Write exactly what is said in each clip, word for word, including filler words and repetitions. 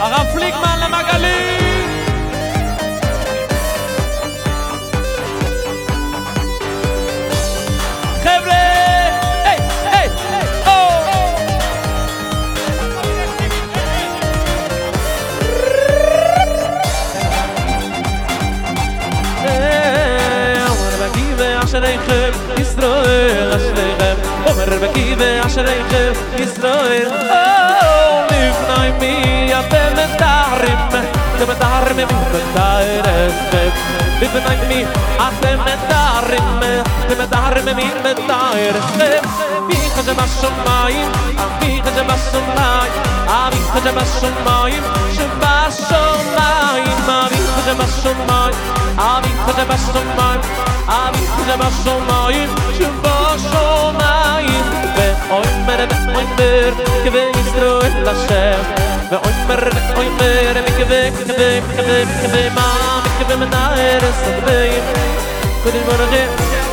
הרב פליגמן למגלי. חבר'ה, היי, היי, או! אומר בקיבה אשריכם ישראל אשריכם, אומר בקיבה אשריכם ישראל. לפני מי אתם מתארים, אתם מתארים מי מתארסכם. לפני מי אתם מתארים, אתם מתארים מי מתארסכם. אביך שבשמיים, אביך שבשמיים, אביך שבשמיים, שבשמיים, אביך שבשמיים, אביך שבשמיים, אביך שבשמיים, שבשמיים. ואומר ואומר כבישראל השם, ואומר ואומר מקווה מקווה מקווה מקווה מה מקווה מנער הסדרים קודם ברגע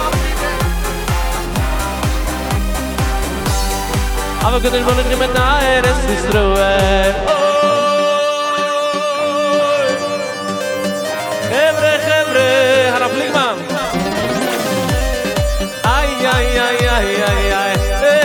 אבל קודם ברגע מנער הסדרים. חבר'ה חבר'ה הרב פליגמן איי איי איי איי איי איי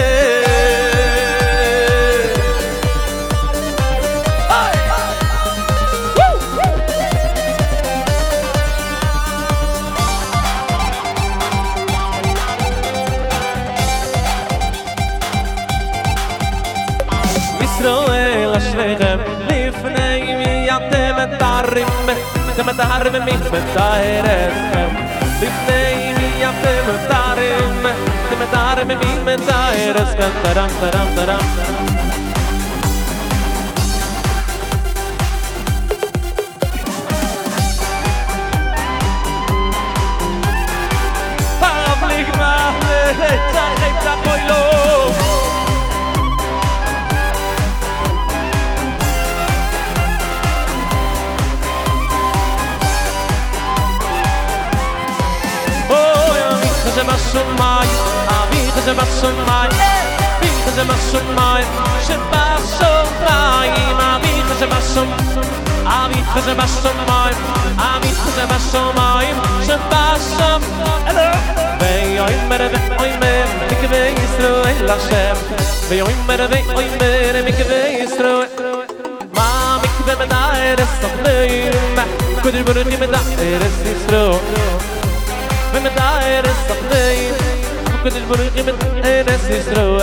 ישראל אשריכם לפני מי אתם מתארים, אתם מתארים מי מתארסכם. לפני מי אתם מתארים, אתם מתארים מי מתארסכם. טרם טרם טרם הרב פליגמן צח צח אוי לו שבשמיים, אביך שבשמיים, אביך שבשמיים, שבשמיים, אביך שבשמיים, אביך שבשמיים, אביך שבשמיים, שבשמיים. ואומר ואומר מקווה ישראל השם, ואומר ואומר מקווה ישראל. מה מקווה מנער הסדרים, קודם ברכי מנער ישראל. ומתאר הסדרים, וכדי ברכי מתאר ישראל.